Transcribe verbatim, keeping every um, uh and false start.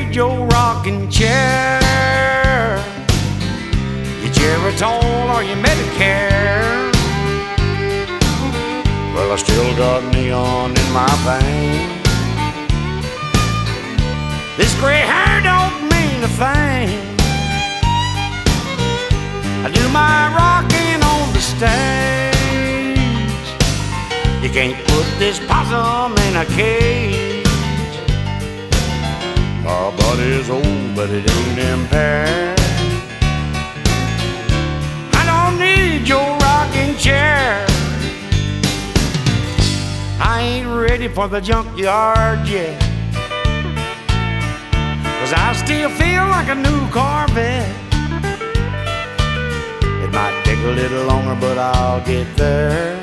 need your rocking chair, your Geritol or your Medicare. Well, I still got neon in my veins. This gray hair don't mean a thing. I do my rocking on the stage. You can't put this possum in a cage. My body's old, but it ain't impaired. I don't need your rocking chair. I ain't ready for the junkyard yet, 'cause I still feel like a new Corvette. It might take a little longer, but I'll get there.